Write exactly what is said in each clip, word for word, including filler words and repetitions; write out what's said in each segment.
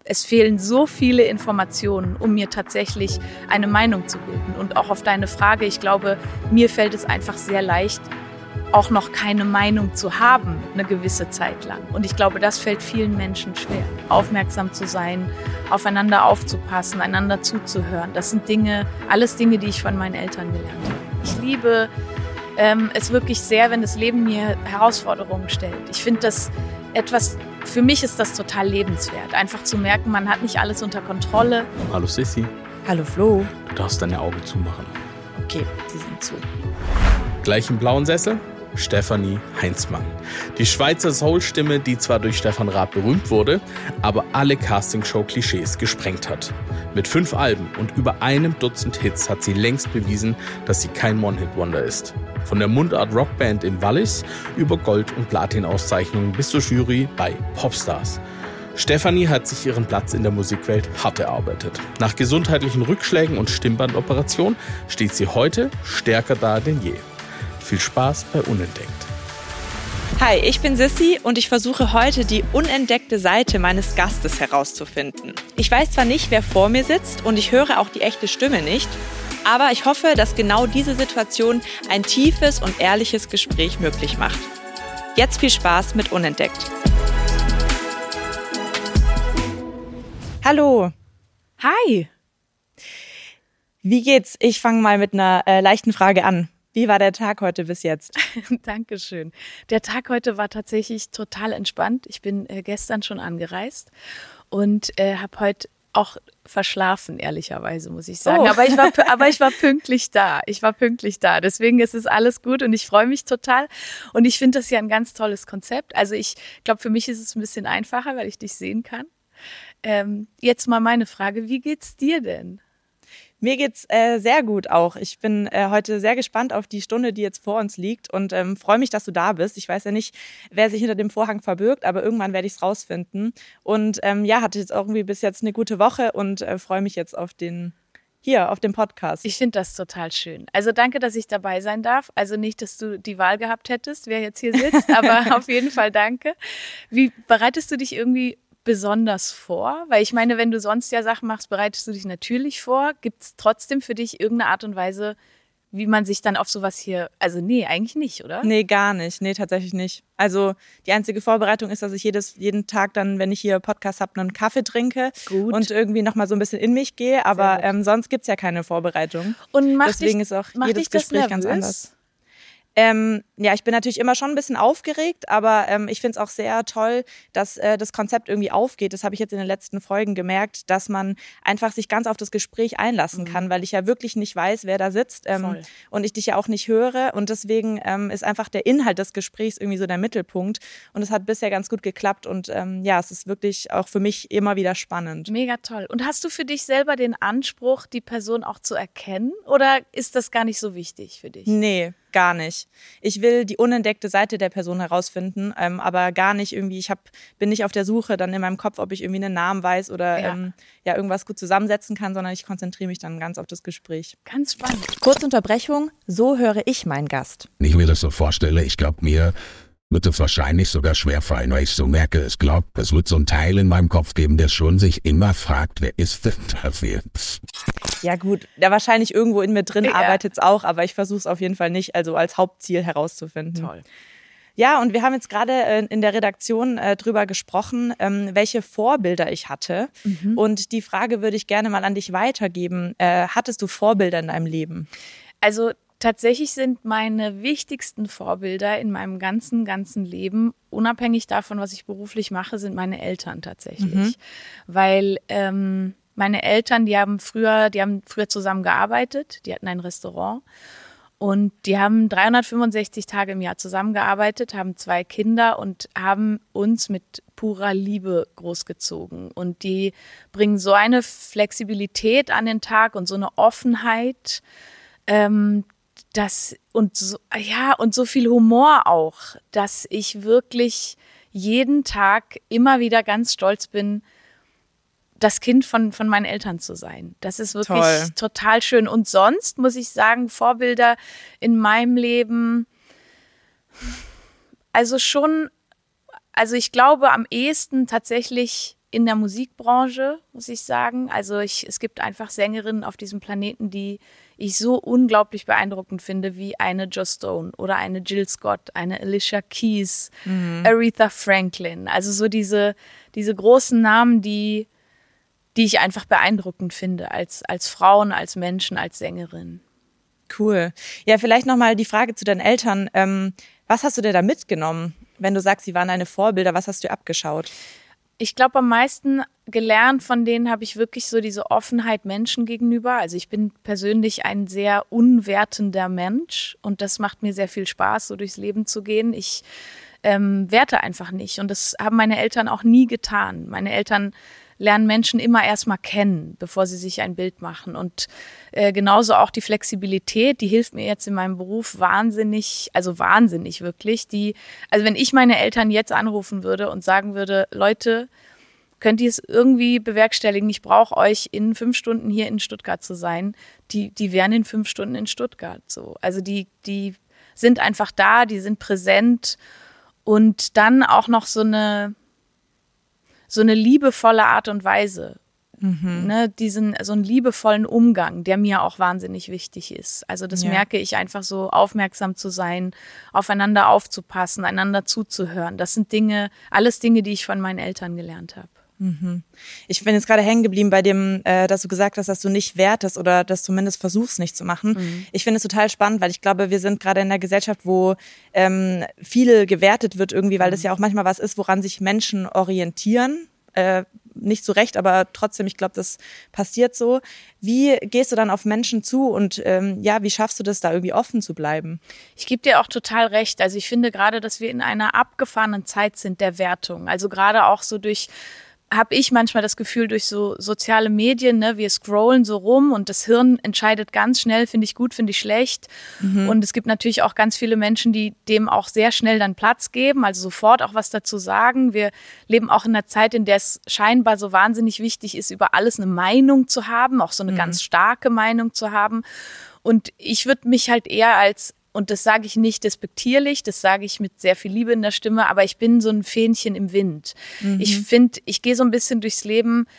es fehlen so viele Informationen, um mir tatsächlich eine Meinung zu bilden. Und auch auf deine Frage, ich glaube, mir fällt es einfach sehr leicht, auch noch keine Meinung zu haben, eine gewisse Zeit lang. Und ich glaube, das fällt vielen Menschen schwer, aufmerksam zu sein, aufeinander aufzupassen, einander zuzuhören. Das sind Dinge, alles Dinge, die ich von meinen Eltern gelernt habe. Ich liebe ähm, es wirklich sehr, wenn das Leben mir Herausforderungen stellt. Ich finde das etwas, für mich ist das total lebenswert. Einfach zu merken, man hat nicht alles unter Kontrolle. Hallo Sissi. Hallo Flo. Du darfst deine Augen zumachen. Okay, sie sind zu. Gleich im blauen Sessel? Stefanie Heinzmann. Die Schweizer Soul-Stimme, die zwar durch Stefan Raab berühmt wurde, aber alle Castingshow-Klischees gesprengt hat. Mit fünf Alben und über einem Dutzend Hits hat sie längst bewiesen, dass sie kein One-Hit-Wonder ist. Von der Mundart-Rockband im Wallis über Gold- und Platin-Auszeichnungen bis zur Jury bei Popstars. Stefanie hat sich ihren Platz in der Musikwelt hart erarbeitet. Nach gesundheitlichen Rückschlägen und Stimmbandoperationen steht sie heute stärker da denn je. Viel Spaß bei Unentdeckt. Hi, ich bin Sissi und ich versuche heute die unentdeckte Seite meines Gastes herauszufinden. Ich weiß zwar nicht, wer vor mir sitzt und ich höre auch die echte Stimme nicht, aber ich hoffe, dass genau diese Situation ein tiefes und ehrliches Gespräch möglich macht. Jetzt viel Spaß mit Unentdeckt. Hallo. Hi. Wie geht's? Ich fange mal mit einer äh, leichten Frage an. Wie war der Tag heute bis jetzt? Dankeschön. Der Tag heute war tatsächlich total entspannt. Ich bin äh, gestern schon angereist und äh, habe heute auch verschlafen, ehrlicherweise, muss ich sagen. Oh. Aber ich war, aber ich war pünktlich da. Ich war pünktlich da. Deswegen ist es alles gut und ich freue mich total. Und ich finde das ja ein ganz tolles Konzept. Also ich glaube, für mich ist es ein bisschen einfacher, weil ich dich sehen kann. Ähm, jetzt mal meine Frage, wie geht's dir denn? Mir geht's äh, sehr gut auch. Ich bin äh, heute sehr gespannt auf die Stunde, die jetzt vor uns liegt und ähm, freue mich, dass du da bist. Ich weiß ja nicht, wer sich hinter dem Vorhang verbirgt, aber irgendwann werde ich es rausfinden. Und ähm, ja, hatte jetzt irgendwie bis jetzt eine gute Woche und äh, freue mich jetzt auf den hier auf dem Podcast. Ich finde das total schön. Also danke, dass ich dabei sein darf. Also nicht, dass du die Wahl gehabt hättest, wer jetzt hier sitzt, aber auf jeden Fall danke. Wie bereitest du dich irgendwie besonders vor? Weil ich meine, wenn du sonst ja Sachen machst, bereitest du dich natürlich vor. Gibt es trotzdem für dich irgendeine Art und Weise, wie man sich dann auf sowas hier, also nee, eigentlich nicht, oder? Nee, gar nicht. Nee, tatsächlich nicht. Also die einzige Vorbereitung ist, dass ich jedes, jeden Tag dann, wenn ich hier Podcast habe, einen Kaffee trinke Gut. und irgendwie nochmal so ein bisschen in mich gehe. Aber ähm, sonst gibt's ja keine Vorbereitung. Und macht Deswegen dich, ist auch macht jedes dich das Gespräch nervös? ganz anders. Ähm, ja, ich bin natürlich immer schon ein bisschen aufgeregt, aber ähm, ich finde es auch sehr toll, dass äh, das Konzept irgendwie aufgeht. Das habe ich jetzt in den letzten Folgen gemerkt, dass man einfach sich ganz auf das Gespräch einlassen mhm. kann, weil ich ja wirklich nicht weiß, wer da sitzt ähm, und ich dich ja auch nicht höre. Und deswegen ähm, ist einfach der Inhalt des Gesprächs irgendwie so der Mittelpunkt. Und es hat bisher ganz gut geklappt und ähm, ja, es ist wirklich auch für mich immer wieder spannend. Mega toll. Und hast du für dich selber den Anspruch, die Person auch zu erkennen oder ist das gar nicht so wichtig für dich? Nee. Gar nicht. Ich will die unentdeckte Seite der Person herausfinden, ähm, aber gar nicht irgendwie, ich hab, bin nicht auf der Suche dann in meinem Kopf, ob ich irgendwie einen Namen weiß oder ja. Ähm, ja, irgendwas gut zusammensetzen kann, sondern ich konzentriere mich dann ganz auf das Gespräch. Ganz spannend. Kurze Unterbrechung, so höre ich meinen Gast. Wenn ich mir das so vorstelle, ich glaube, mir wird es wahrscheinlich sogar schwerfallen, weil ich so merke, es glaubt, es wird so ein Teil in meinem Kopf geben, der schon sich immer fragt, wer ist denn dafür? Ja gut, da wahrscheinlich irgendwo in mir drin ja. arbeitet es auch, aber ich versuche es auf jeden Fall nicht, also als Hauptziel herauszufinden. Toll. Ja, und wir haben jetzt gerade äh, in der Redaktion äh, drüber gesprochen, ähm, welche Vorbilder ich hatte. Mhm. Und die Frage würde ich gerne mal an dich weitergeben. Äh, hattest du Vorbilder in deinem Leben? Also tatsächlich sind meine wichtigsten Vorbilder in meinem ganzen, ganzen Leben, unabhängig davon, was ich beruflich mache, sind meine Eltern tatsächlich. Mhm. Weil ähm, meine Eltern, die haben früher, die haben früher zusammen gearbeitet, die hatten ein Restaurant und die haben dreihundertfünfundsechzig Tage im Jahr zusammengearbeitet, haben zwei Kinder und haben uns mit purer Liebe großgezogen. Und die bringen so eine Flexibilität an den Tag und so eine Offenheit, ähm, Das und so, ja, und so viel Humor auch, dass ich wirklich jeden Tag immer wieder ganz stolz bin, das Kind von, von meinen Eltern zu sein. Das ist wirklich Toll. Total schön. Und sonst muss ich sagen, Vorbilder in meinem Leben, also schon, also ich glaube am ehesten tatsächlich in der Musikbranche, muss ich sagen. Also ich, es gibt einfach Sängerinnen auf diesem Planeten, die ich so unglaublich beeindruckend finde, wie eine Jo Stone oder eine Jill Scott, eine Alicia Keys, mhm. Aretha Franklin. Also so diese, diese großen Namen, die, die ich einfach beeindruckend finde als, als Frauen, als Menschen, als Sängerin. Cool. Ja, vielleicht nochmal die Frage zu deinen Eltern. Ähm, was hast du dir da mitgenommen, wenn du sagst, sie waren deine Vorbilder? Was hast du abgeschaut? Ich glaube, am meisten gelernt von denen habe ich wirklich so diese Offenheit Menschen gegenüber. Also ich bin persönlich ein sehr unwertender Mensch und das macht mir sehr viel Spaß, so durchs Leben zu gehen. Ich ähm, werte einfach nicht und das haben meine Eltern auch nie getan. Meine Eltern lernen Menschen immer erstmal kennen, bevor sie sich ein Bild machen. Und äh, genauso auch die Flexibilität, die hilft mir jetzt in meinem Beruf wahnsinnig, also wahnsinnig wirklich. Die, also wenn ich meine Eltern jetzt anrufen würde und sagen würde, Leute, könnt ihr es irgendwie bewerkstelligen, ich brauche euch in fünf Stunden hier in Stuttgart zu sein, die, die wären in fünf Stunden in Stuttgart. So. Also die, die sind einfach da, die sind präsent und dann auch noch so eine so eine liebevolle Art und Weise, mhm. ne, diesen, so einen liebevollen Umgang, der mir auch wahnsinnig wichtig ist. Also das ja. merke ich einfach so, aufmerksam zu sein, aufeinander aufzupassen, einander zuzuhören. Das sind Dinge, alles Dinge, die ich von meinen Eltern gelernt habe. Mhm. Ich bin jetzt gerade hängen geblieben bei dem, äh, dass du gesagt hast, dass du nicht wertest oder das zumindest versuchst nicht zu machen. Mhm. Ich finde es total spannend, weil ich glaube, wir sind gerade in einer Gesellschaft, wo ähm, viel gewertet wird irgendwie, weil das ja auch manchmal was ist, woran sich Menschen orientieren. Äh, nicht zu Recht, aber trotzdem, ich glaube, das passiert so. Wie gehst du dann auf Menschen zu und ähm, ja, wie schaffst du das, da irgendwie offen zu bleiben? Ich gebe dir auch total recht. Also ich finde gerade, dass wir in einer abgefahrenen Zeit sind der Wertung. Also gerade auch so durch habe ich manchmal das Gefühl, durch so soziale Medien, ne, wir scrollen so rum und das Hirn entscheidet ganz schnell, finde ich gut, finde ich schlecht. Mhm. Und es gibt natürlich auch ganz viele Menschen, die dem auch sehr schnell dann Platz geben, also sofort auch was dazu sagen. Wir leben auch in einer Zeit, in der es scheinbar so wahnsinnig wichtig ist, über alles eine Meinung zu haben, auch so eine mhm. ganz starke Meinung zu haben. Und ich würde mich halt eher als Und das sage ich nicht despektierlich, das sage ich mit sehr viel Liebe in der Stimme, aber ich bin so ein Fähnchen im Wind. Mhm. Ich finde, ich gehe so ein bisschen durchs Leben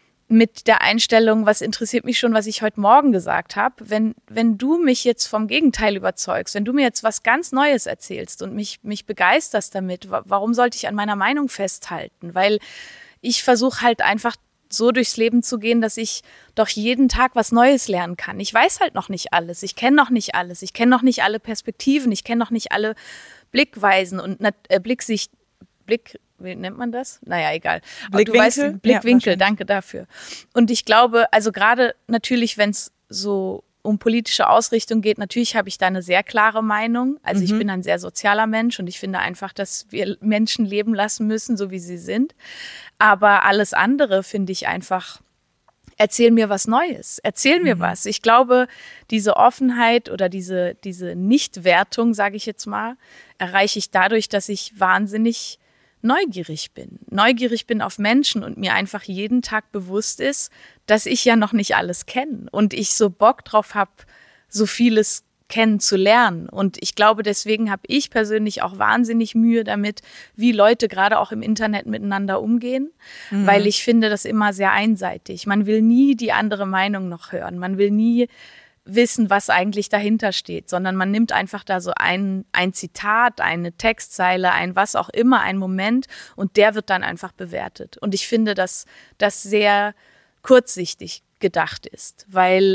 mit der Einstellung, was interessiert mich schon, was ich heute Morgen gesagt habe. Wenn, wenn du mich jetzt vom Gegenteil überzeugst, wenn du mir jetzt was ganz Neues erzählst und mich, mich begeisterst damit, warum sollte ich an meiner Meinung festhalten? Weil ich versuche halt einfach so durchs Leben zu gehen, dass ich doch jeden Tag was Neues lernen kann. Ich weiß halt noch nicht alles, ich kenne noch nicht alles, ich kenne noch nicht alle Perspektiven, ich kenne noch nicht alle Blickweisen und äh, Blicksicht, Blick, wie nennt man das? Naja, egal. Blickwinkel? Du weißt, Blickwinkel, ja, danke dafür. Und ich glaube, also gerade natürlich, wenn es so um politische Ausrichtung geht, natürlich habe ich da eine sehr klare Meinung. Also mhm. ich bin ein sehr sozialer Mensch und ich finde einfach, dass wir Menschen leben lassen müssen, so wie sie sind. Aber alles andere finde ich einfach, erzähl mir was Neues, erzähl mir mhm. was. Ich glaube, diese Offenheit oder diese, diese Nichtwertung, sage ich jetzt mal, erreiche ich dadurch, dass ich wahnsinnig neugierig bin. Neugierig bin auf Menschen und mir einfach jeden Tag bewusst ist, dass ich ja noch nicht alles kenne und ich so Bock drauf habe, so vieles kennenzulernen. Und ich glaube, deswegen habe ich persönlich auch wahnsinnig Mühe damit, wie Leute gerade auch im Internet miteinander umgehen, mhm. weil ich finde das immer sehr einseitig. Man will nie die andere Meinung noch hören. Man will nie wissen, was eigentlich dahinter steht, sondern man nimmt einfach da so ein, ein Zitat, eine Textzeile, ein was auch immer, ein Moment und der wird dann einfach bewertet. Und ich finde, dass das sehr kurzsichtig gedacht ist, weil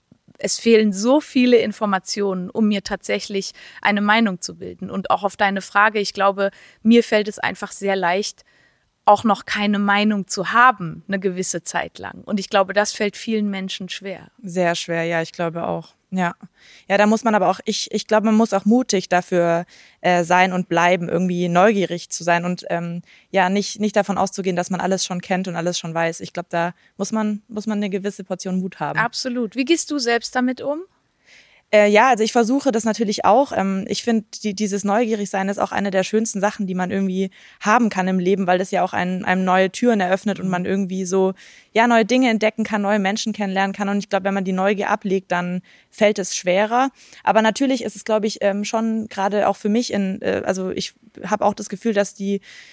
es fehlen so viele Informationen, um mir tatsächlich eine Meinung zu bilden. Und auch auf deine Frage, ich glaube, mir fällt es einfach sehr leicht, auch noch keine Meinung zu haben, eine gewisse Zeit lang. Und ich glaube, das fällt vielen Menschen schwer. Sehr schwer, ja, ich glaube auch. Ja, ja, da muss man aber auch, ich, ich glaube, man muss auch mutig dafür äh, sein und bleiben, irgendwie neugierig zu sein und ähm, ja, nicht, nicht davon auszugehen, dass man alles schon kennt und alles schon weiß. Ich glaube, da muss man, muss man eine gewisse Portion Mut haben. Absolut. Wie gehst du selbst damit um? Äh, ja, also ich versuche das natürlich auch. Ähm, ich finde, die, dieses Neugierigsein ist auch eine der schönsten Sachen, die man irgendwie haben kann im Leben, weil das ja auch ein, einem neue Türen eröffnet und man irgendwie so ja neue Dinge entdecken kann, neue Menschen kennenlernen kann. Und ich glaube, wenn man die Neugier ablegt, dann fällt es schwerer. Aber natürlich ist es, glaube ich, ähm, schon gerade auch für mich in, äh, also ich habe auch das Gefühl, dass die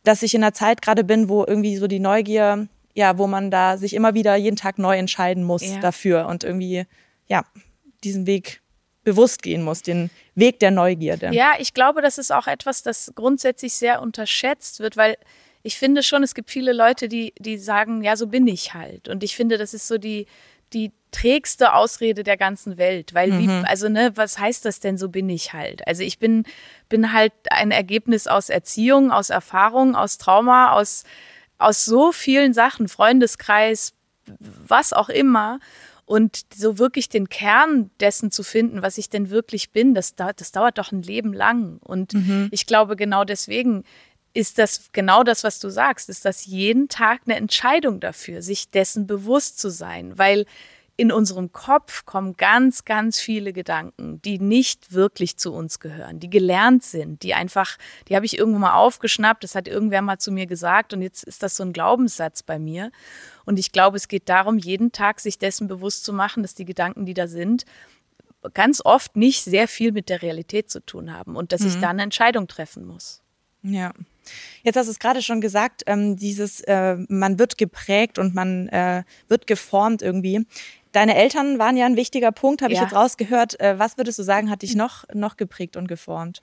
dass ich in einer Zeit gerade bin, wo irgendwie so die Neugier, ja, wo man da sich immer wieder jeden Tag neu entscheiden muss ja. dafür und irgendwie, ja, diesen Weg bewusst gehen muss, den Weg der Neugierde. Ja, ich glaube, das ist auch etwas, das grundsätzlich sehr unterschätzt wird, weil ich finde schon, es gibt viele Leute, die, die sagen, ja, so bin ich halt. Und ich finde, das ist so die, die trägste Ausrede der ganzen Welt, weil Mhm. wie, also ne, was heißt das denn, so bin ich halt? Also ich bin, bin halt ein Ergebnis aus Erziehung, aus Erfahrung, aus Trauma, aus, aus so vielen Sachen, Freundeskreis, was auch immer. Und so wirklich den Kern dessen zu finden, was ich denn wirklich bin, das, dauert, das dauert doch ein Leben lang. Und Mhm. ich glaube, genau deswegen ist das genau das, was du sagst, ist das jeden Tag eine Entscheidung dafür, sich dessen bewusst zu sein, weil in unserem Kopf kommen ganz, ganz viele Gedanken, die nicht wirklich zu uns gehören, die gelernt sind, die einfach, die habe ich irgendwo mal aufgeschnappt, das hat irgendwer mal zu mir gesagt und jetzt ist das so ein Glaubenssatz bei mir. Und ich glaube, es geht darum, jeden Tag sich dessen bewusst zu machen, dass die Gedanken, die da sind, ganz oft nicht sehr viel mit der Realität zu tun haben und dass ich Mhm. dann eine Entscheidung treffen muss. Ja. Jetzt hast du es gerade schon gesagt, ähm, dieses, äh, man wird geprägt und man äh, wird geformt irgendwie. Deine Eltern waren ja ein wichtiger Punkt, habe ich Ja. jetzt rausgehört. Äh, was würdest du sagen, hat dich noch, noch geprägt und geformt?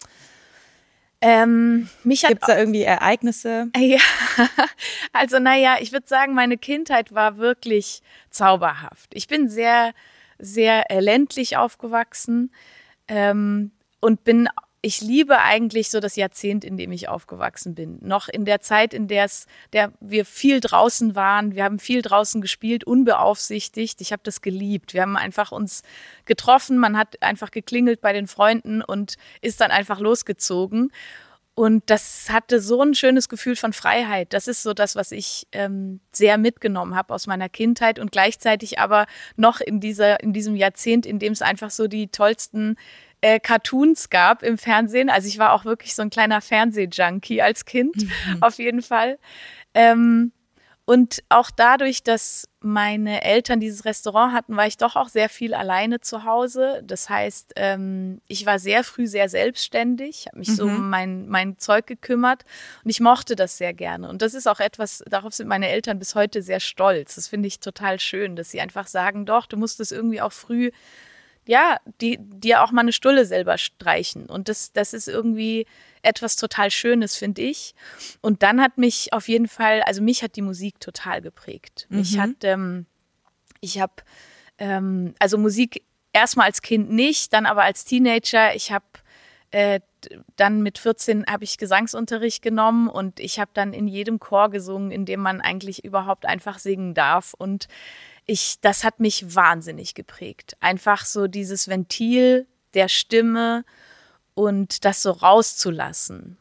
Ähm, mich hat Gibt es da irgendwie Ereignisse? Ja, also naja, ich würde sagen, meine Kindheit war wirklich zauberhaft. Ich bin sehr, sehr äh, ländlich aufgewachsen ähm, und bin, ich liebe eigentlich so das Jahrzehnt, in dem ich aufgewachsen bin. Noch in der Zeit, in der es, der wir viel draußen waren. Wir haben viel draußen gespielt, unbeaufsichtigt. Ich habe das geliebt. Wir haben einfach uns getroffen. Man hat einfach geklingelt bei den Freunden und ist dann einfach losgezogen. Und das hatte so ein schönes Gefühl von Freiheit. Das ist so das, was ich ähm, sehr mitgenommen habe aus meiner Kindheit und gleichzeitig aber noch in dieser, in diesem Jahrzehnt, in dem es einfach so die tollsten äh, Cartoons gab im Fernsehen. Also ich war auch wirklich so ein kleiner Fernsehjunkie als Kind, mhm. auf jeden Fall. Ähm, und auch dadurch, dass meine Eltern dieses Restaurant hatten, war ich doch auch sehr viel alleine zu Hause. Das heißt, ähm, ich war sehr früh sehr selbstständig, habe mich mhm. so um mein, mein Zeug gekümmert und ich mochte das sehr gerne. Und das ist auch etwas, darauf sind meine Eltern bis heute sehr stolz. Das finde ich total schön, dass sie einfach sagen, doch, du musst es irgendwie auch früh, ja, die, dir auch mal eine Stulle selber streichen. Und das, das ist irgendwie etwas total Schönes, finde ich. Und dann hat mich auf jeden Fall, also mich hat die Musik total geprägt. Mhm. Mich hat, ähm, ich habe, ähm, also Musik erstmal als Kind nicht, dann aber als Teenager. Ich habe äh, dann mit vierzehn habe ich Gesangsunterricht genommen und ich habe dann in jedem Chor gesungen, in dem man eigentlich überhaupt einfach singen darf. Und ich, das hat mich wahnsinnig geprägt. Einfach so dieses Ventil der Stimme und das so rauszulassen.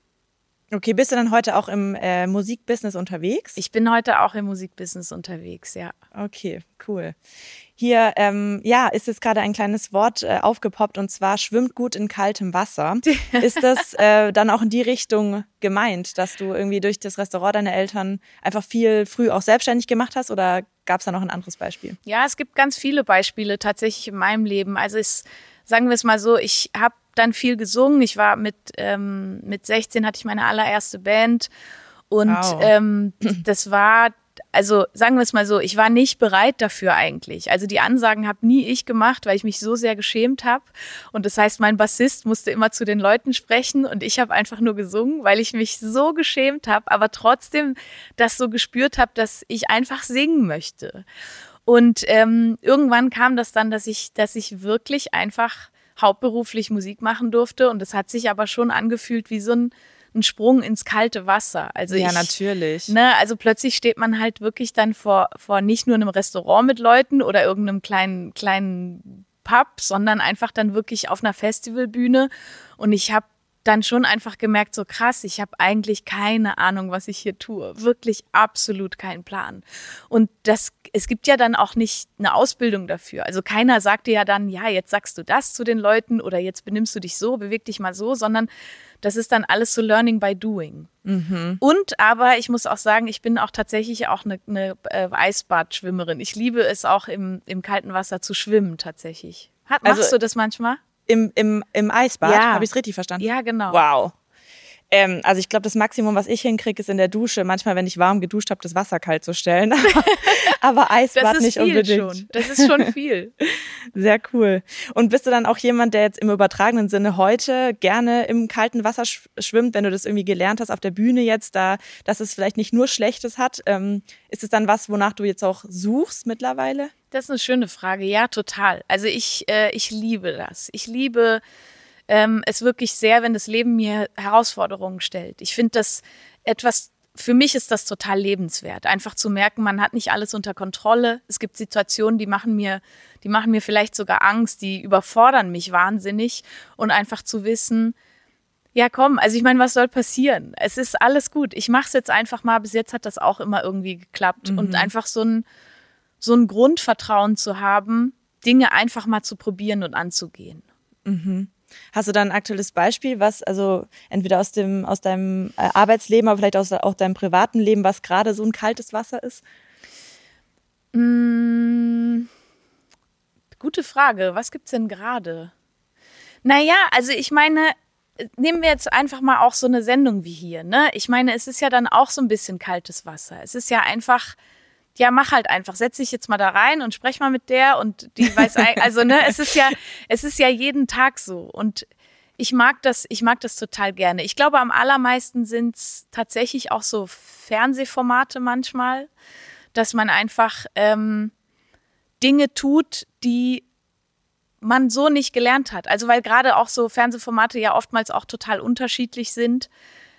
Okay, bist du dann heute auch im äh, Musikbusiness unterwegs? Ich bin heute auch im Musikbusiness unterwegs, ja. Okay, cool. Hier, ähm, ja, ist jetzt gerade ein kleines Wort äh, aufgepoppt und zwar schwimmt gut in kaltem Wasser. Ist das äh, dann auch in die Richtung gemeint, dass du irgendwie durch das Restaurant deiner Eltern einfach viel früh auch selbstständig gemacht hast oder gab es da noch ein anderes Beispiel? Ja, es gibt ganz viele Beispiele tatsächlich in meinem Leben. Also es, sagen wir es mal so, ich habe dann viel gesungen. Ich war mit, ähm, mit sechzehn hatte ich meine allererste Band und wow. ähm, das war, also sagen wir es mal so, ich war nicht bereit dafür eigentlich. Also die Ansagen habe nie ich gemacht, weil ich mich so sehr geschämt habe. Und das heißt, mein Bassist musste immer zu den Leuten sprechen und ich habe einfach nur gesungen, weil ich mich so geschämt habe, aber trotzdem das so gespürt habe, dass ich einfach singen möchte. Und ähm, irgendwann kam das dann, dass ich, dass ich wirklich einfach hauptberuflich Musik machen durfte und es hat sich aber schon angefühlt wie so ein, ein Sprung ins kalte Wasser. Also ja, ich, natürlich. Ne, also plötzlich steht man halt wirklich dann vor, vor nicht nur einem Restaurant mit Leuten oder irgendeinem kleinen, kleinen Pub, sondern einfach dann wirklich auf einer Festivalbühne und ich habe dann schon einfach gemerkt, so krass, ich habe eigentlich keine Ahnung, was ich hier tue. Wirklich absolut keinen Plan. Und das, es gibt ja dann auch nicht eine Ausbildung dafür. Also keiner sagt dir ja dann, ja, jetzt sagst du das zu den Leuten oder jetzt benimmst du dich so, beweg dich mal so, sondern das ist dann alles so Learning by Doing. Mhm. Und aber ich muss auch sagen, ich bin auch tatsächlich auch eine, eine äh, Eisbadschwimmerin. Ich liebe es auch im, im kalten Wasser zu schwimmen tatsächlich. Hat, machst also, du das manchmal? Im, im, im Eisbad? Ja. Habe ich es richtig verstanden? Ja, genau. Wow. Ähm, also ich glaube, das Maximum, was ich hinkriege, ist in der Dusche, manchmal, wenn ich warm geduscht habe, das Wasser kalt zu stellen. Aber Eisbad nicht unbedingt. Schon. Das ist schon viel. Sehr cool. Und bist du dann auch jemand, der jetzt im übertragenen Sinne heute gerne im kalten Wasser schwimmt, wenn du das irgendwie gelernt hast auf der Bühne jetzt, da, dass es vielleicht nicht nur Schlechtes hat? Ähm, ist es dann was, wonach du jetzt auch suchst mittlerweile? Das ist eine schöne Frage. Ja, total. Also ich, äh, ich liebe das. Ich liebe ähm, es wirklich sehr, wenn das Leben mir Herausforderungen stellt. Ich finde das etwas, für mich ist das total lebenswert. Einfach zu merken, man hat nicht alles unter Kontrolle. Es gibt Situationen, die machen mir, die machen mir vielleicht sogar Angst, die überfordern mich wahnsinnig. Und einfach zu wissen, ja komm, also ich meine, was soll passieren? Es ist alles gut. Ich mache es jetzt einfach mal. Bis jetzt hat das auch immer irgendwie geklappt. Mhm. Und einfach so ein, so ein Grundvertrauen zu haben, Dinge einfach mal zu probieren und anzugehen. Mhm. Hast du da ein aktuelles Beispiel, was also entweder aus dem aus deinem Arbeitsleben, aber vielleicht aus auch deinem privaten Leben, was gerade so ein kaltes Wasser ist? Mmh, gute Frage. Was gibt's denn gerade? Naja, also ich meine, nehmen wir jetzt einfach mal auch so eine Sendung wie hier, ne? Ich meine, es ist ja dann auch so ein bisschen kaltes Wasser. Es ist ja einfach, ja, mach halt einfach, setz dich jetzt mal da rein und sprech mal mit der und die weiß, also ne, es ist ja, es ist ja jeden Tag so und ich mag das, ich mag das total gerne. Ich glaube, am allermeisten sind es tatsächlich auch so Fernsehformate manchmal, dass man einfach ähm, Dinge tut, die man so nicht gelernt hat. Also weil gerade auch so Fernsehformate ja oftmals auch total unterschiedlich sind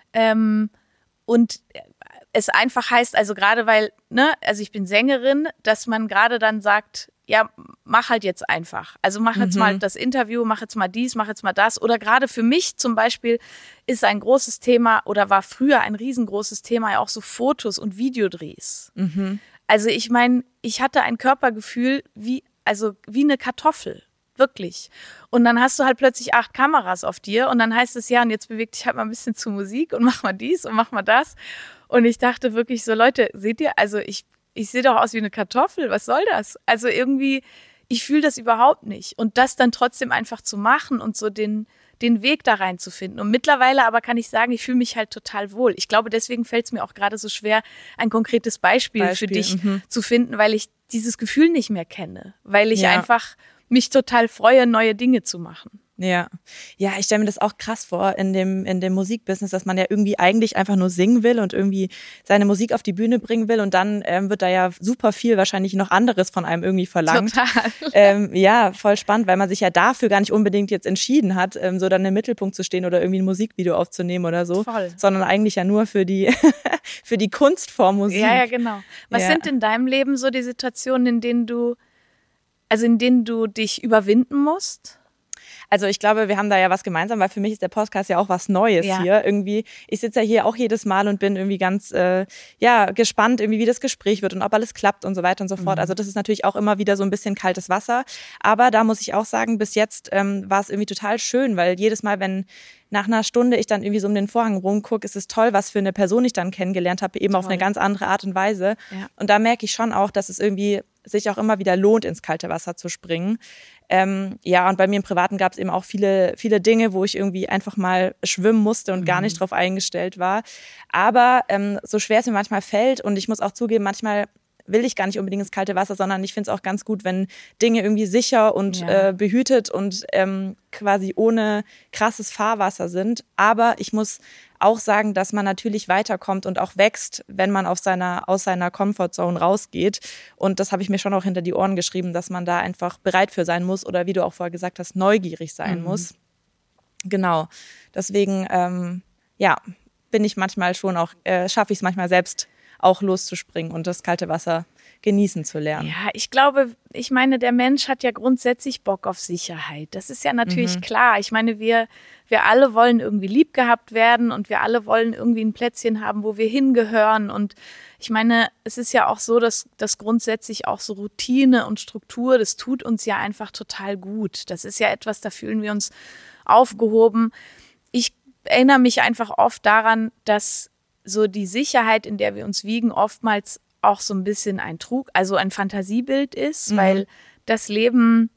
ähm, und es einfach heißt, also gerade weil, ne, also ich bin Sängerin, dass man gerade dann sagt, ja, mach halt jetzt einfach. Also mach jetzt mhm. mal das Interview, mach jetzt mal dies, mach jetzt mal das. Oder gerade für mich zum Beispiel ist ein großes Thema oder war früher ein riesengroßes Thema ja auch so Fotos und Videodrehs. Mhm. Also ich meine, ich hatte ein Körpergefühl wie, also wie eine Kartoffel. Wirklich. Und dann hast du halt plötzlich acht Kameras auf dir und dann heißt es, ja, und jetzt beweg dich halt mal ein bisschen zu Musik und mach mal dies und mach mal das. Und ich dachte wirklich so, Leute, seht ihr, also ich, ich sehe doch aus wie eine Kartoffel, was soll das? Also irgendwie, ich fühle das überhaupt nicht. Und das dann trotzdem einfach zu machen und so den, den Weg da reinzufinden. Und mittlerweile aber kann ich sagen, ich fühle mich halt total wohl. Ich glaube, deswegen fällt es mir auch gerade so schwer, ein konkretes Beispiel, Beispiel für dich mhm. zu finden, weil ich dieses Gefühl nicht mehr kenne. Weil ich ja. einfach mich total freue, neue Dinge zu machen. Ja, ja, ich stelle mir das auch krass vor in dem in dem Musikbusiness, dass man ja irgendwie eigentlich einfach nur singen will und irgendwie seine Musik auf die Bühne bringen will und dann ähm, wird da ja super viel wahrscheinlich noch anderes von einem irgendwie verlangt. Total. Ähm, ja, voll spannend, weil man sich ja dafür gar nicht unbedingt jetzt entschieden hat, ähm, so dann im Mittelpunkt zu stehen oder irgendwie ein Musikvideo aufzunehmen oder so, voll. Sondern eigentlich ja nur für die für die Kunstform Musik. Ja, ja, genau. Was ja. sind in deinem Leben so die Situationen, in denen du also in denen du dich überwinden musst? Also ich glaube, wir haben da ja was gemeinsam, weil für mich ist der Podcast ja auch was Neues ja. hier. Irgendwie, ich sitze ja hier auch jedes Mal und bin irgendwie ganz äh, ja gespannt, irgendwie wie das Gespräch wird und ob alles klappt und so weiter und so fort. Mhm. Also das ist natürlich auch immer wieder so ein bisschen kaltes Wasser. Aber da muss ich auch sagen, bis jetzt ähm, war es irgendwie total schön, weil jedes Mal, wenn nach einer Stunde ich dann irgendwie so um den Vorhang rumgucke, ist es toll, was für eine Person ich dann kennengelernt habe, eben toll. Auf eine ganz andere Art und Weise. Ja. Und da merke ich schon auch, dass es irgendwie sich auch immer wieder lohnt, ins kalte Wasser zu springen. Ähm, ja, und bei mir im Privaten gab es eben auch viele, viele Dinge, wo ich irgendwie einfach mal schwimmen musste und mhm. gar nicht drauf eingestellt war. Aber ähm, so schwer es mir manchmal fällt und ich muss auch zugeben, manchmal will ich gar nicht unbedingt ins kalte Wasser, sondern ich finde es auch ganz gut, wenn Dinge irgendwie sicher und ja. äh, behütet und ähm, quasi ohne krasses Fahrwasser sind. Aber ich muss auch sagen, dass man natürlich weiterkommt und auch wächst, wenn man auf seiner, aus seiner Comfortzone rausgeht. Und das habe ich mir schon auch hinter die Ohren geschrieben, dass man da einfach bereit für sein muss oder wie du auch vorher gesagt hast, neugierig sein mhm. muss. Genau. Deswegen, ähm, ja, bin ich manchmal schon auch, äh, schaffe ich es manchmal selbst, auch loszuspringen und das kalte Wasser genießen zu lernen. Ja, ich glaube, ich meine, der Mensch hat ja grundsätzlich Bock auf Sicherheit. Das ist ja natürlich mhm. klar. Ich meine, wir, wir alle wollen irgendwie lieb gehabt werden und wir alle wollen irgendwie ein Plätzchen haben, wo wir hingehören. Und ich meine, es ist ja auch so, dass, dass grundsätzlich auch so Routine und Struktur, das tut uns ja einfach total gut. Das ist ja etwas, da fühlen wir uns aufgehoben. Ich erinnere mich einfach oft daran, dass so die Sicherheit, in der wir uns wiegen, oftmals auch so ein bisschen ein Trug, also ein Fantasiebild ist, mhm. weil das Leben,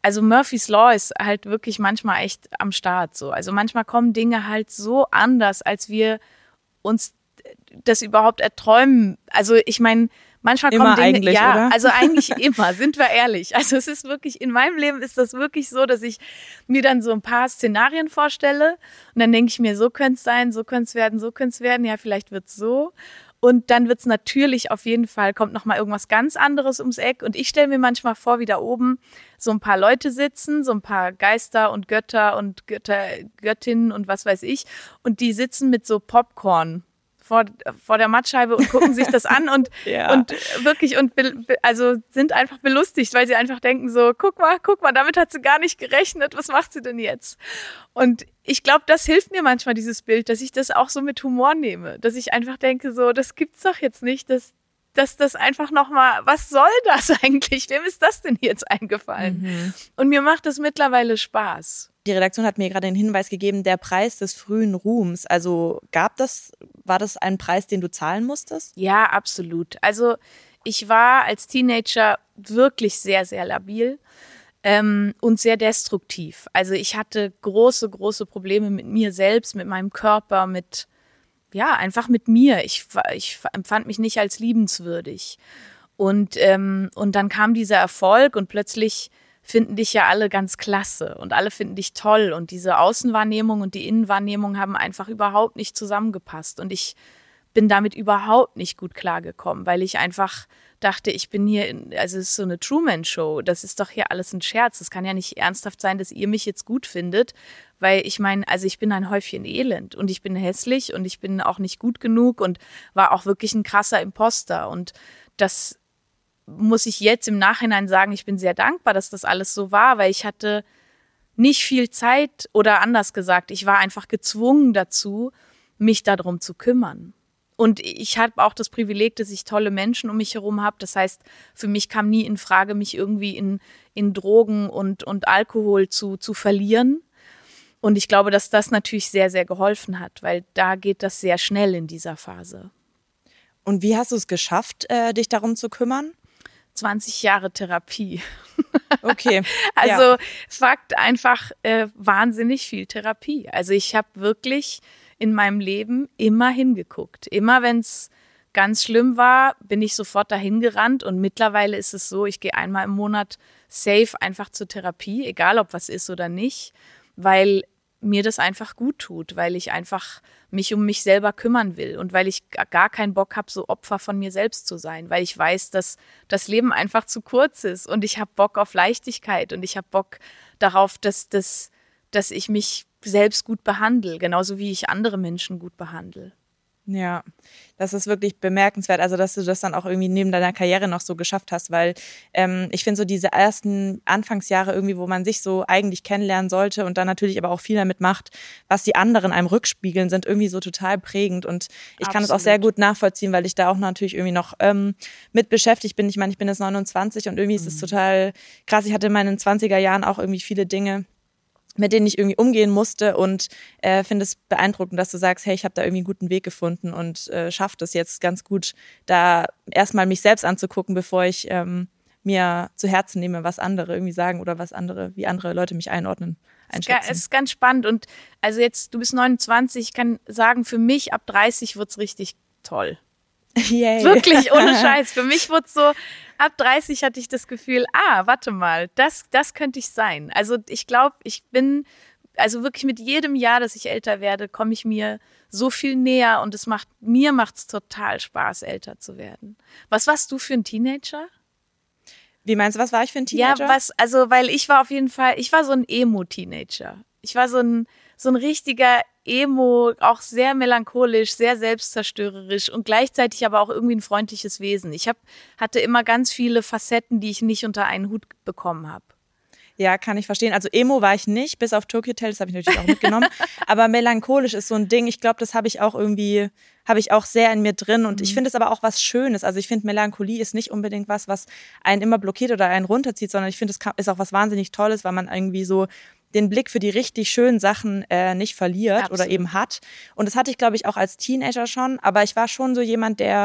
also Murphy's Law ist halt wirklich manchmal echt am Start so. Also manchmal kommen Dinge halt so anders, als wir uns das überhaupt erträumen. Also ich meine, manchmal immer kommen Dinge, eigentlich, ja, oder? also eigentlich immer, sind wir ehrlich. Also es ist wirklich, in meinem Leben ist das wirklich so, dass ich mir dann so ein paar Szenarien vorstelle und dann denke ich mir, so könnte es sein, so könnte es werden, so könnte es werden, ja, vielleicht wird es so. Und dann wird es natürlich auf jeden Fall, kommt nochmal irgendwas ganz anderes ums Eck. Und ich stelle mir manchmal vor, wie da oben so ein paar Leute sitzen, so ein paar Geister und Götter und Götter, Göttinnen und was weiß ich. Und die sitzen mit so Popcorn vor, vor der Mattscheibe und gucken sich das an und, Ja. und wirklich, und be, be, also sind einfach belustigt, weil sie einfach denken so, guck mal, guck mal, damit hat sie gar nicht gerechnet, was macht sie denn jetzt? Und ich glaube, das hilft mir manchmal, dieses Bild, dass ich das auch so mit Humor nehme, dass ich einfach denke so, das gibt's doch jetzt nicht, dass, dass das einfach nochmal, was soll das eigentlich? Wem ist das denn jetzt eingefallen? Mhm. Und mir macht das mittlerweile Spaß. Die Redaktion hat mir gerade den Hinweis gegeben, der Preis des frühen Ruhms. Also gab das, war das ein Preis, den du zahlen musstest? Ja, absolut. Also ich war als Teenager wirklich sehr, sehr labil ähm, und sehr destruktiv. Also ich hatte große, große Probleme mit mir selbst, mit meinem Körper, mit, ja, einfach mit mir. Ich, ich empfand mich nicht als liebenswürdig. Und, ähm, und dann kam dieser Erfolg und plötzlich finden dich ja alle ganz klasse und alle finden dich toll und diese Außenwahrnehmung und die Innenwahrnehmung haben einfach überhaupt nicht zusammengepasst und ich bin damit überhaupt nicht gut klargekommen, weil ich einfach dachte, ich bin hier, in, also es ist so eine Truman-Show, das ist doch hier alles ein Scherz, es kann ja nicht ernsthaft sein, dass ihr mich jetzt gut findet, weil ich meine, also ich bin ein Häufchen Elend und ich bin hässlich und ich bin auch nicht gut genug und war auch wirklich ein krasser Imposter und das muss ich jetzt im Nachhinein sagen, ich bin sehr dankbar, dass das alles so war, weil ich hatte nicht viel Zeit oder anders gesagt, ich war einfach gezwungen dazu, mich darum zu kümmern. Und ich habe auch das Privileg, dass ich tolle Menschen um mich herum habe. Das heißt, für mich kam nie in Frage, mich irgendwie in, in Drogen und, und Alkohol zu, zu verlieren. Und ich glaube, dass das natürlich sehr, sehr geholfen hat, weil da geht das sehr schnell in dieser Phase. Und wie hast du es geschafft, äh, dich darum zu kümmern? zwanzig Jahre Therapie. Okay. Also ja. Fakt einfach äh, wahnsinnig viel Therapie. Also ich habe wirklich in meinem Leben immer hingeguckt. Immer wenn es ganz schlimm war, bin ich sofort dahin gerannt und mittlerweile ist es so, ich gehe einmal im Monat safe einfach zur Therapie, egal ob was ist oder nicht, weil mir das einfach gut tut, weil ich einfach mich um mich selber kümmern will und weil ich gar keinen Bock habe, so Opfer von mir selbst zu sein, weil ich weiß, dass das Leben einfach zu kurz ist und ich habe Bock auf Leichtigkeit und ich habe Bock darauf, dass, dass, dass ich mich selbst gut behandle, genauso wie ich andere Menschen gut behandle. Ja, das ist wirklich bemerkenswert, also dass du das dann auch irgendwie neben deiner Karriere noch so geschafft hast, weil ähm, ich finde so diese ersten Anfangsjahre irgendwie, wo man sich so eigentlich kennenlernen sollte und dann natürlich aber auch viel damit macht, was die anderen einem rückspiegeln, sind irgendwie so total prägend und ich Absolut. Kann das auch sehr gut nachvollziehen, weil ich da auch natürlich irgendwie noch ähm, mit beschäftigt bin. Ich meine, ich bin jetzt neunundzwanzig und irgendwie mhm. ist es total krass. Ich hatte in meinen zwanziger Jahren auch irgendwie viele Dinge, mit denen ich irgendwie umgehen musste und äh, finde es beeindruckend, dass du sagst, hey, ich habe da irgendwie einen guten Weg gefunden und äh, schaffe das jetzt ganz gut, da erstmal mich selbst anzugucken, bevor ich ähm, mir zu Herzen nehme, was andere irgendwie sagen oder was andere, wie andere Leute mich einordnen, einschätzen. Es ist ganz spannend und also jetzt, du bist neunundzwanzig, ich kann sagen, für mich ab dreißig wird's richtig toll. Yay. Wirklich, ohne Scheiß. Für mich wurde so, ab dreißig hatte ich das Gefühl, ah, warte mal, das, das könnte ich sein. Also ich glaube, ich bin, also wirklich mit jedem Jahr, dass ich älter werde, komme ich mir so viel näher und es macht, mir macht's total Spaß, älter zu werden. Was warst du für ein Teenager? Wie meinst du, was war ich für ein Teenager? Ja, was, also, weil ich war auf jeden Fall, ich war so ein Emo-Teenager. Ich war so ein, so ein richtiger Emo, auch sehr melancholisch, sehr selbstzerstörerisch und gleichzeitig aber auch irgendwie ein freundliches Wesen. Ich hab, hatte immer ganz viele Facetten, die ich nicht unter einen Hut bekommen habe. Ja, kann ich verstehen. Also Emo war ich nicht, bis auf Tokyo Hotel, das habe ich natürlich auch mitgenommen. Aber melancholisch ist so ein Ding, ich glaube, das habe ich auch irgendwie, habe ich auch sehr in mir drin. Und mhm. ich finde es aber auch was Schönes. Also ich finde, Melancholie ist nicht unbedingt was, was einen immer blockiert oder einen runterzieht, sondern ich finde, es ist auch was wahnsinnig Tolles, weil man irgendwie so den Blick für die richtig schönen Sachen äh, nicht verliert Absolut. Oder eben hat. Und das hatte ich, glaube ich, auch als Teenager schon. Aber ich war schon so jemand, der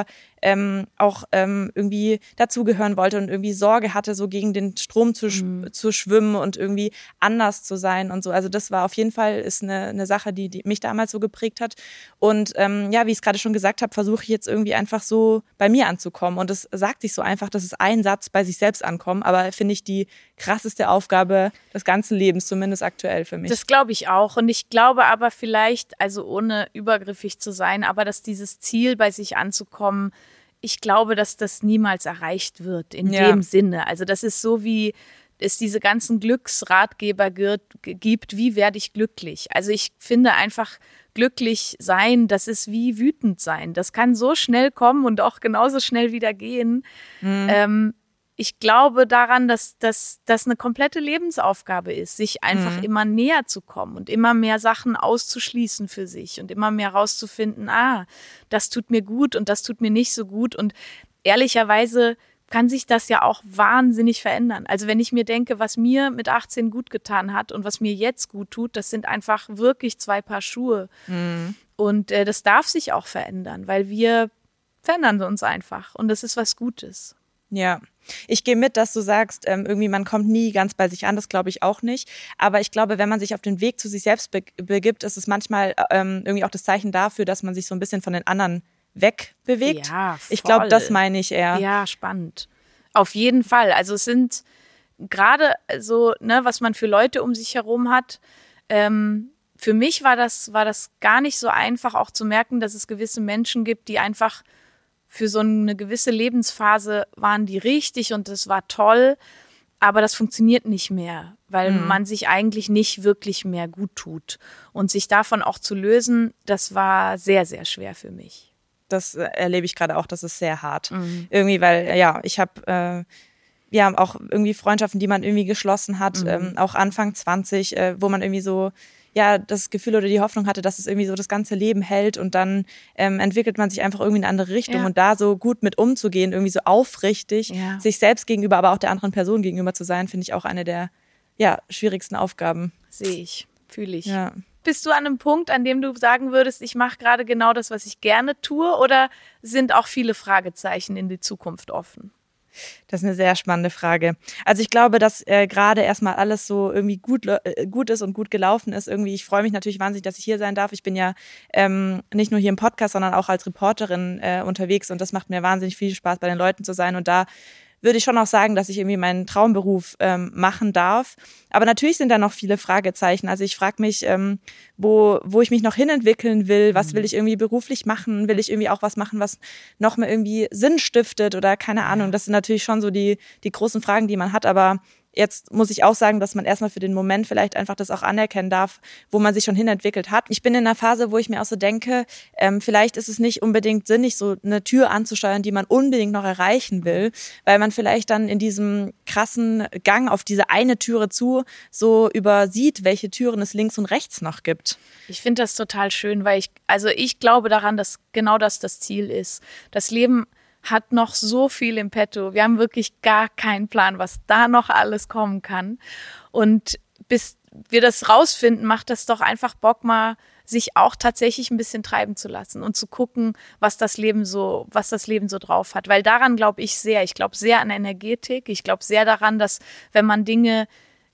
ähm, auch ähm, irgendwie dazugehören wollte und irgendwie Sorge hatte, so gegen den Strom zu, Mhm. zu schwimmen und irgendwie anders zu sein und so. Also das war auf jeden Fall ist eine, eine Sache, die, die mich damals so geprägt hat. Und ähm, ja, wie ich es gerade schon gesagt habe, versuche ich jetzt irgendwie einfach so bei mir anzukommen. Und es sagt sich so einfach, das ist ein Satz, bei sich selbst ankommen, aber finde ich die krasseste Aufgabe des ganzen Lebens, zumindest aktuell für mich. Das glaube ich auch. Und ich glaube aber vielleicht, also ohne übergriffig zu sein, aber dass dieses Ziel, bei sich anzukommen, ich glaube, dass das niemals erreicht wird in Ja. dem Sinne. Also das ist so, wie es diese ganzen Glücksratgeber gibt, wie werde ich glücklich? Also ich finde einfach, glücklich sein, das ist wie wütend sein. Das kann so schnell kommen und auch genauso schnell wieder gehen. Mhm. Ähm, ich glaube daran, dass das eine komplette Lebensaufgabe ist, sich einfach Mhm. immer näher zu kommen und immer mehr Sachen auszuschließen für sich und immer mehr rauszufinden, ah, das tut mir gut und das tut mir nicht so gut. Und ehrlicherweise kann sich das ja auch wahnsinnig verändern. Also wenn ich mir denke, was mir mit achtzehn gut getan hat und was mir jetzt gut tut, das sind einfach wirklich zwei Paar Schuhe. Mhm. Und äh, das darf sich auch verändern, weil wir verändern uns einfach und das ist was Gutes. Ja, ich gehe mit, dass du sagst, ähm, irgendwie man kommt nie ganz bei sich an, das glaube ich auch nicht. Aber ich glaube, wenn man sich auf den Weg zu sich selbst be- begibt, ist es manchmal ähm, irgendwie auch das Zeichen dafür, dass man sich so ein bisschen von den anderen wegbewegt. Ja, voll. Ich glaube, das meine ich eher. Ja, spannend. Auf jeden Fall. Also es sind gerade so, ne, was man für Leute um sich herum hat. Ähm, für mich war das, war das gar nicht so einfach, auch zu merken, dass es gewisse Menschen gibt, die einfach für so eine gewisse Lebensphase waren die richtig und das war toll, aber das funktioniert nicht mehr, weil Mhm. man sich eigentlich nicht wirklich mehr gut tut. Und sich davon auch zu lösen, das war sehr, sehr schwer für mich. Das äh, erlebe ich gerade auch, das ist sehr hart. Mhm. Irgendwie, weil, äh, ja, ich habe äh, ja auch irgendwie Freundschaften, die man irgendwie geschlossen hat, Mhm. ähm, auch Anfang zwanzig, äh, wo man irgendwie so, ja, das Gefühl oder die Hoffnung hatte, dass es irgendwie so das ganze Leben hält und dann ähm, entwickelt man sich einfach irgendwie in eine andere Richtung Ja. und da so gut mit umzugehen, irgendwie so aufrichtig, Ja. sich selbst gegenüber, aber auch der anderen Person gegenüber zu sein, finde ich auch eine der, ja, schwierigsten Aufgaben. Sehe ich, fühle ich. Ja. Bist du an einem Punkt, an dem du sagen würdest, ich mache gerade genau das, was ich gerne tue, oder sind auch viele Fragezeichen in die Zukunft offen? Das ist eine sehr spannende Frage. Also ich glaube, dass äh, gerade erstmal alles so irgendwie gut, äh, gut ist und gut gelaufen ist. Irgendwie, ich freue mich natürlich wahnsinnig, dass ich hier sein darf. Ich bin ja ähm, nicht nur hier im Podcast, sondern auch als Reporterin äh, unterwegs und das macht mir wahnsinnig viel Spaß, bei den Leuten zu sein. Und da würde ich schon auch sagen, dass ich irgendwie meinen Traumberuf ähm, machen darf. Aber natürlich sind da noch viele Fragezeichen. Also ich frage mich, ähm, wo, wo ich mich noch hinentwickeln will. Was will ich irgendwie beruflich machen? Will ich irgendwie auch was machen, was noch mehr irgendwie Sinn stiftet oder keine Ahnung. Das sind natürlich schon so die, die großen Fragen, die man hat. Aber jetzt muss ich auch sagen, dass man erstmal für den Moment vielleicht einfach das auch anerkennen darf, wo man sich schon hinentwickelt hat. Ich bin in einer Phase, wo ich mir auch so denke, ähm, vielleicht ist es nicht unbedingt sinnig, so eine Tür anzusteuern, die man unbedingt noch erreichen will, weil man vielleicht dann in diesem krassen Gang auf diese eine Türe zu so übersieht, welche Türen es links und rechts noch gibt. Ich finde das total schön, weil ich, also ich glaube daran, dass genau das das Ziel ist. Das Leben hat noch so viel im Petto. Wir haben wirklich gar keinen Plan, was da noch alles kommen kann. Und bis wir das rausfinden, macht das doch einfach Bock, mal sich auch tatsächlich ein bisschen treiben zu lassen und zu gucken, was das Leben so, was das Leben so drauf hat. Weil daran glaube ich sehr. Ich glaube sehr an Energetik. Ich glaube sehr daran, dass wenn man Dinge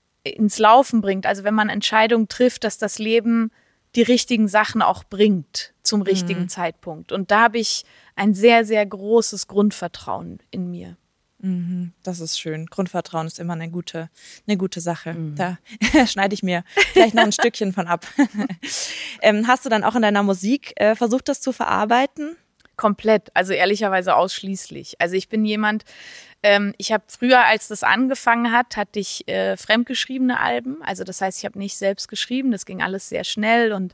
ins Laufen bringt, also wenn man Entscheidungen trifft, dass das Leben die richtigen Sachen auch bringt zum richtigen Mhm. Zeitpunkt. Und da habe ich ein sehr, sehr großes Grundvertrauen in mir. Mhm, das ist schön. Grundvertrauen ist immer eine gute, eine gute Sache. Mhm. Da schneide ich mir vielleicht noch ein Stückchen von ab. ähm, hast du dann auch in deiner Musik äh, versucht, das zu verarbeiten? Komplett, also ehrlicherweise ausschließlich. Also ich bin jemand, ähm, ich habe früher, als das angefangen hat, hatte ich äh, fremdgeschriebene Alben. Also das heißt, ich habe nicht selbst geschrieben, das ging alles sehr schnell und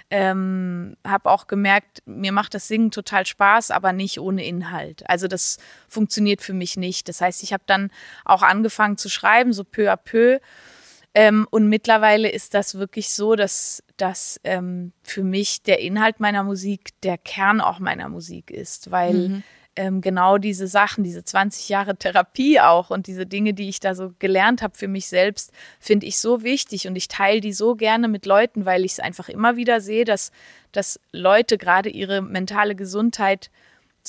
ähm, habe auch gemerkt, mir macht das Singen total Spaß, aber nicht ohne Inhalt. Also das funktioniert für mich nicht. Das heißt, ich habe dann auch angefangen zu schreiben, so peu à peu. Ähm, und mittlerweile ist das wirklich so, dass, dass ähm, für mich der Inhalt meiner Musik der Kern auch meiner Musik ist, weil Mhm. ähm, genau diese Sachen, diese zwanzig Jahre Therapie auch und diese Dinge, die ich da so gelernt habe für mich selbst, finde ich so wichtig und ich teile die so gerne mit Leuten, weil ich es einfach immer wieder sehe, dass, dass Leute gerade ihre mentale Gesundheit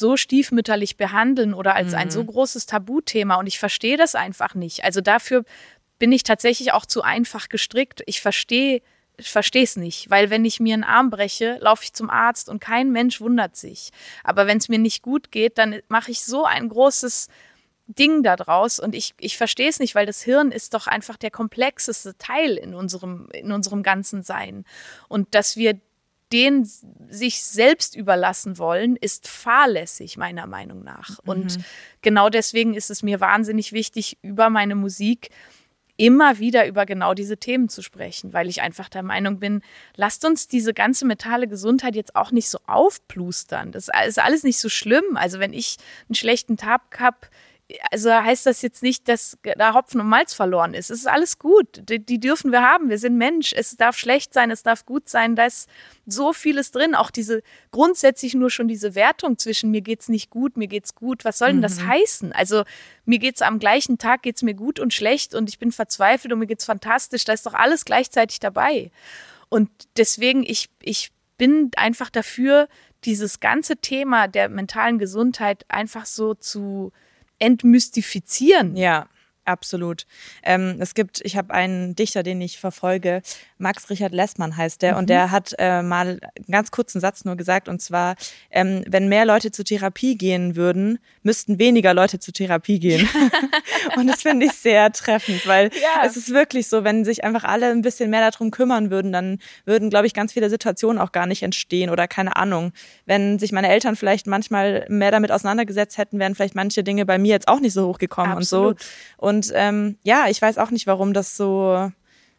so stiefmütterlich behandeln oder als Mhm. ein so großes Tabuthema. Und ich verstehe das einfach nicht. Also dafür bin ich tatsächlich auch zu einfach gestrickt. Ich verstehe Ich verstehe es nicht, weil wenn ich mir einen Arm breche, laufe ich zum Arzt und kein Mensch wundert sich. Aber wenn es mir nicht gut geht, dann mache ich so ein großes Ding da draus und ich, ich verstehe es nicht, weil das Hirn ist doch einfach der komplexeste Teil in unserem, in unserem ganzen Sein. Und dass wir den sich selbst überlassen wollen, ist fahrlässig, meiner Meinung nach. Mhm. Und genau deswegen ist es mir wahnsinnig wichtig, über meine Musik immer wieder über genau diese Themen zu sprechen, weil ich einfach der Meinung bin, lasst uns diese ganze mentale Gesundheit jetzt auch nicht so aufplustern. Das ist alles nicht so schlimm. Also wenn ich einen schlechten Tag habe, also heißt das jetzt nicht, dass da Hopfen und Malz verloren ist. Es ist alles gut. Die, die dürfen wir haben. Wir sind Mensch. Es darf schlecht sein, es darf gut sein. Da ist so vieles drin. Auch diese grundsätzlich nur schon diese Wertung zwischen mir geht's nicht gut, mir geht's gut. Was soll denn das mhm. heißen? Also mir geht's am gleichen Tag geht's mir gut und schlecht und ich bin verzweifelt und mir geht's fantastisch. Da ist doch alles gleichzeitig dabei. Und deswegen, ich, ich bin einfach dafür, dieses ganze Thema der mentalen Gesundheit einfach so zu entmystifizieren. Ja, absolut. Ähm, es gibt, ich habe einen Dichter, den ich verfolge, Max Richard Lessmann heißt der, mhm. und der hat äh, mal einen ganz kurzen Satz nur gesagt, und zwar, ähm, wenn mehr Leute zur Therapie gehen würden, müssten weniger Leute zur Therapie gehen. Und das finde ich sehr treffend, weil ja. es ist wirklich so, wenn sich einfach alle ein bisschen mehr darum kümmern würden, dann würden, glaube ich, ganz viele Situationen auch gar nicht entstehen oder keine Ahnung. Wenn sich meine Eltern vielleicht manchmal mehr damit auseinandergesetzt hätten, wären vielleicht manche Dinge bei mir jetzt auch nicht so hochgekommen. Absolut. Und so. Und ähm, ja, ich weiß auch nicht, warum das so,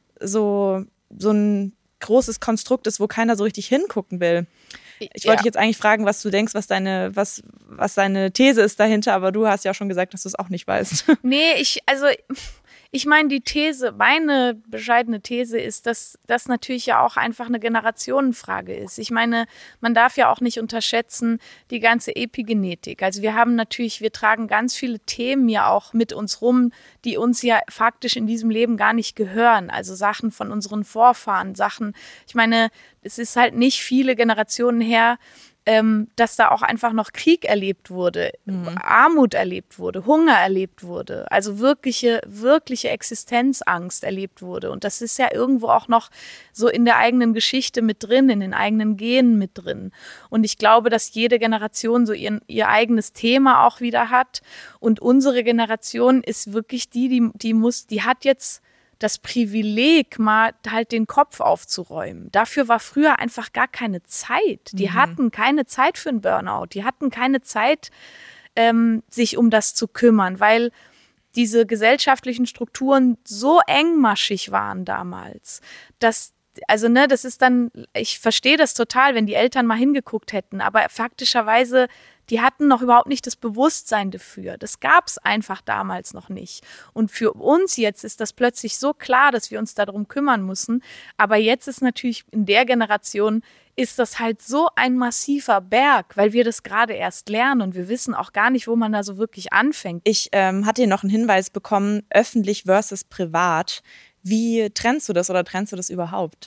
so, so ein großes Konstrukt ist, wo keiner so richtig hingucken will. Ich wollte ja. dich jetzt eigentlich fragen, was du denkst, was deine, was, was deine These ist dahinter, aber du hast ja auch schon gesagt, dass du es auch nicht weißt. Nee, ich, also ich meine, die These, meine bescheidene These ist, dass das natürlich ja auch einfach eine Generationenfrage ist. Ich meine, man darf ja auch nicht unterschätzen, die ganze Epigenetik. Also wir haben natürlich, wir tragen ganz viele Themen ja auch mit uns rum, die uns ja faktisch in diesem Leben gar nicht gehören. Also Sachen von unseren Vorfahren, Sachen, ich meine, es ist halt nicht viele Generationen her, Ähm, dass da auch einfach noch Krieg erlebt wurde, mhm. Armut erlebt wurde, Hunger erlebt wurde, also wirkliche, wirkliche Existenzangst erlebt wurde. Und das ist ja irgendwo auch noch so in der eigenen Geschichte mit drin, in den eigenen Genen mit drin. Und ich glaube, dass jede Generation so ihr, ihr eigenes Thema auch wieder hat. Und unsere Generation ist wirklich die, die, die muss, die hat jetzt das Privileg, mal halt den Kopf aufzuräumen. Dafür war früher einfach gar keine Zeit. Die mhm. hatten keine Zeit für einen Burnout. Die hatten keine Zeit, ähm, sich um das zu kümmern, weil diese gesellschaftlichen Strukturen so engmaschig waren damals, dass also ne, das ist dann, ich verstehe das total, wenn die Eltern mal hingeguckt hätten, aber faktischerweise, die hatten noch überhaupt nicht das Bewusstsein dafür. Das gab es einfach damals noch nicht. Und für uns jetzt ist das plötzlich so klar, dass wir uns darum kümmern müssen. Aber jetzt ist natürlich in der Generation, ist das halt so ein massiver Berg, weil wir das gerade erst lernen und wir wissen auch gar nicht, wo man da so wirklich anfängt. Ich ähm, hatte hier noch einen Hinweis bekommen, öffentlich versus privat. Wie trennst du das oder trennst du das überhaupt?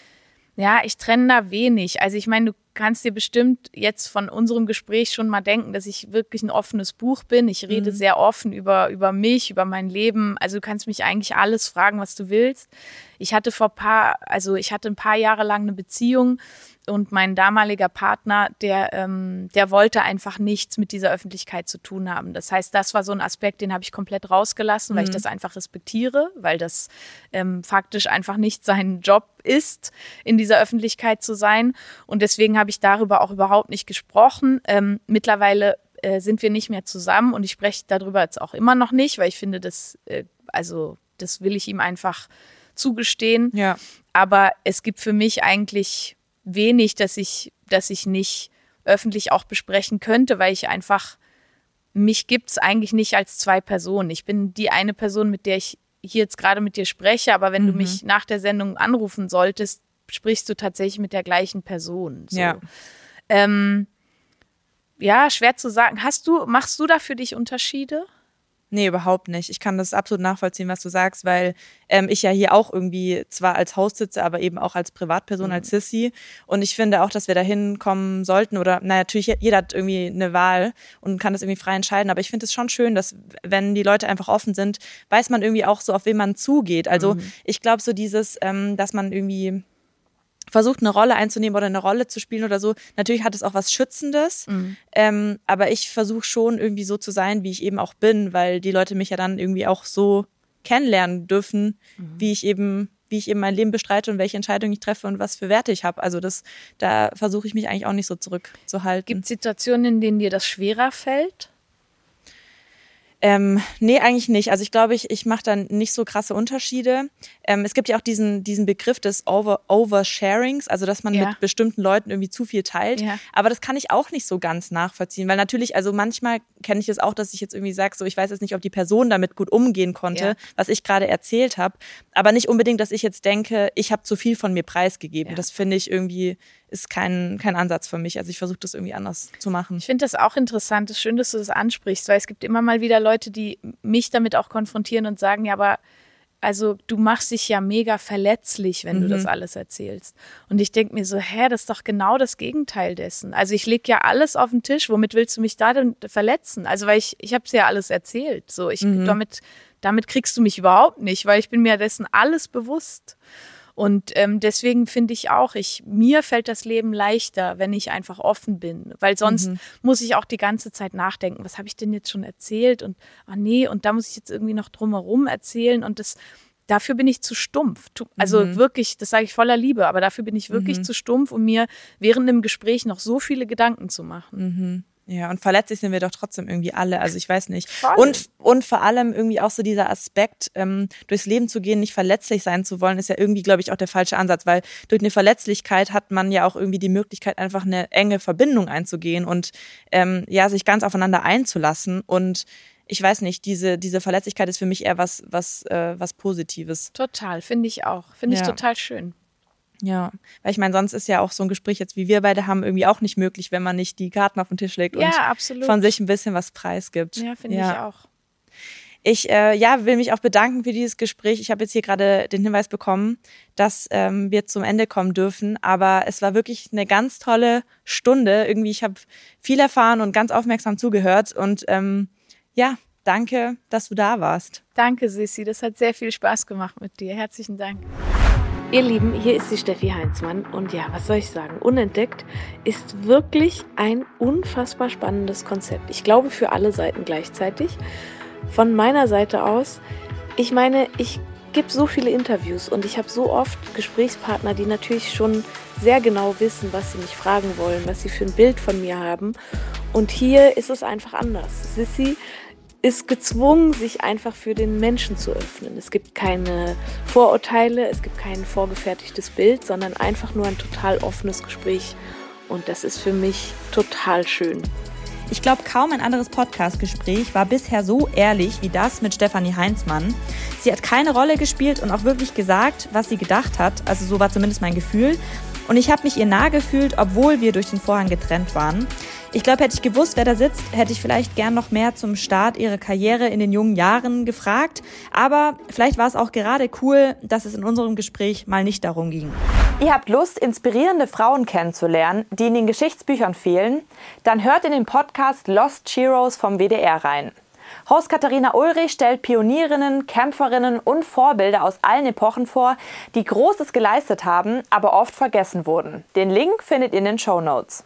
Ja, ich trenne da wenig. Also ich meine, du kannst dir bestimmt jetzt von unserem Gespräch schon mal denken, dass ich wirklich ein offenes Buch bin. Ich rede mhm. sehr offen über, über mich, über mein Leben. Also du kannst mich eigentlich alles fragen, was du willst. Ich hatte vor paar, also ich hatte ein paar Jahre lang eine Beziehung und mein damaliger Partner, der, ähm, der wollte einfach nichts mit dieser Öffentlichkeit zu tun haben. Das heißt, das war so ein Aspekt, den habe ich komplett rausgelassen, weil mhm. ich das einfach respektiere, weil das ähm, faktisch einfach nicht sein Job ist, in dieser Öffentlichkeit zu sein. Und deswegen habe ich darüber auch überhaupt nicht gesprochen. Ähm, mittlerweile äh, sind wir nicht mehr zusammen und ich spreche darüber jetzt auch immer noch nicht, weil ich finde, das, äh, also das will ich ihm einfach zugestehen. Ja. Aber es gibt für mich eigentlich wenig, dass ich, dass ich nicht öffentlich auch besprechen könnte, weil ich einfach, mich gibt's eigentlich nicht als zwei Personen. Ich bin die eine Person, mit der ich hier jetzt gerade mit dir spreche, aber wenn mhm. du mich nach der Sendung anrufen solltest, sprichst du tatsächlich mit der gleichen Person. So. Ja. Ähm, ja, schwer zu sagen. Hast du, machst du da für dich Unterschiede? Nee, überhaupt nicht. Ich kann das absolut nachvollziehen, was du sagst, weil ähm, ich ja hier auch irgendwie zwar als Host sitze, aber eben auch als Privatperson, mhm. als Sissy. Und ich finde auch, dass wir da hinkommen sollten oder, na natürlich, jeder hat irgendwie eine Wahl und kann das irgendwie frei entscheiden. Aber ich finde es schon schön, dass, wenn die Leute einfach offen sind, weiß man irgendwie auch so, auf wen man zugeht. Also mhm. ich glaube so dieses, ähm, dass man irgendwie versucht, eine Rolle einzunehmen oder eine Rolle zu spielen oder so. Natürlich hat es auch was Schützendes, mhm. ähm, aber ich versuche schon irgendwie so zu sein, wie ich eben auch bin, weil die Leute mich ja dann irgendwie auch so kennenlernen dürfen, mhm. wie ich eben wie ich eben mein Leben bestreite und welche Entscheidungen ich treffe und was für Werte ich habe. Also das, da versuche ich mich eigentlich auch nicht so zurückzuhalten. Gibt es Situationen, in denen dir das schwerer fällt? Ähm, nee, eigentlich nicht. Also ich glaube, ich, ich mache dann nicht so krasse Unterschiede. Ähm, es gibt ja auch diesen, diesen Begriff des Over, Oversharings, also dass man ja. mit bestimmten Leuten irgendwie zu viel teilt. Ja. Aber das kann ich auch nicht so ganz nachvollziehen, weil natürlich, also manchmal kenne ich das auch, dass ich jetzt irgendwie sage, so ich weiß jetzt nicht, ob die Person damit gut umgehen konnte, ja. was ich gerade erzählt habe, aber nicht unbedingt, dass ich jetzt denke, ich habe zu viel von mir preisgegeben. Ja. Das finde ich irgendwie ist kein, kein Ansatz für mich. Also ich versuche das irgendwie anders zu machen. Ich finde das auch interessant. Es ist schön, dass du das ansprichst, weil es gibt immer mal wieder Leute, die mich damit auch konfrontieren und sagen, ja, aber also du machst dich ja mega verletzlich, wenn mhm. du das alles erzählst. Und ich denke mir so, hä, das ist doch genau das Gegenteil dessen. Also ich lege ja alles auf den Tisch. Womit willst du mich da denn verletzen? Also weil ich, ich habe es ja alles erzählt. So, ich mhm. damit, damit kriegst du mich überhaupt nicht, weil ich bin mir dessen alles bewusst. Und ähm, deswegen finde ich auch, ich, mir fällt das Leben leichter, wenn ich einfach offen bin. Weil sonst mhm. muss ich auch die ganze Zeit nachdenken, was habe ich denn jetzt schon erzählt? Und ach nee, und da muss ich jetzt irgendwie noch drumherum erzählen. Und das, dafür bin ich zu stumpf. Also mhm. wirklich, das sage ich voller Liebe, aber dafür bin ich wirklich mhm. zu stumpf, um mir während dem Gespräch noch so viele Gedanken zu machen. Mhm. Ja, und verletzlich sind wir doch trotzdem irgendwie alle, also ich weiß nicht. Und, und vor allem irgendwie auch so dieser Aspekt, ähm, durchs Leben zu gehen, nicht verletzlich sein zu wollen, ist ja irgendwie, glaube ich, auch der falsche Ansatz, weil durch eine Verletzlichkeit hat man ja auch irgendwie die Möglichkeit, einfach eine enge Verbindung einzugehen und ähm, ja, sich ganz aufeinander einzulassen. Und ich weiß nicht, diese, diese Verletzlichkeit ist für mich eher was, was, äh, was Positives. Total, finde ich auch. Finde ich ja. total schön. Ja, weil ich meine, sonst ist ja auch so ein Gespräch jetzt, wie wir beide haben, irgendwie auch nicht möglich, wenn man nicht die Karten auf den Tisch legt ja, und absolut. von sich ein bisschen was preisgibt. Ja, finde ja. ich auch. Ich äh, ja, will mich auch bedanken für dieses Gespräch. Ich habe jetzt hier gerade den Hinweis bekommen, dass ähm, wir zum Ende kommen dürfen, aber es war wirklich eine ganz tolle Stunde. Irgendwie, ich habe viel erfahren und ganz aufmerksam zugehört und ähm, ja, danke, dass du da warst. Danke, Sissi, das hat sehr viel Spaß gemacht mit dir. Herzlichen Dank. Ihr Lieben, hier ist die Steffi Heinzmann und ja, was soll ich sagen? Unentdeckt ist wirklich ein unfassbar spannendes Konzept. Ich glaube für alle Seiten gleichzeitig. Von meiner Seite aus, ich meine, ich gebe so viele Interviews und ich habe so oft Gesprächspartner, die natürlich schon sehr genau wissen, was sie mich fragen wollen, was sie für ein Bild von mir haben. Und hier ist es einfach anders. Sissi ist gezwungen, sich einfach für den Menschen zu öffnen. Es gibt keine Vorurteile, es gibt kein vorgefertigtes Bild, sondern einfach nur ein total offenes Gespräch. Und das ist für mich total schön. Ich glaube, kaum ein anderes Podcast-Gespräch war bisher so ehrlich wie das mit Stefanie Heinzmann. Sie hat keine Rolle gespielt und auch wirklich gesagt, was sie gedacht hat. Also so war zumindest mein Gefühl. Und ich habe mich ihr nahe gefühlt, obwohl wir durch den Vorhang getrennt waren. Ich glaube, hätte ich gewusst, wer da sitzt, hätte ich vielleicht gern noch mehr zum Start ihrer Karriere in den jungen Jahren gefragt. Aber vielleicht war es auch gerade cool, dass es in unserem Gespräch mal nicht darum ging. Ihr habt Lust, inspirierende Frauen kennenzulernen, die in den Geschichtsbüchern fehlen? Dann hört in den Podcast Lost Heroes vom W D R rein. Host Katharina Ulrich stellt Pionierinnen, Kämpferinnen und Vorbilder aus allen Epochen vor, die Großes geleistet haben, aber oft vergessen wurden. Den Link findet ihr in den Shownotes.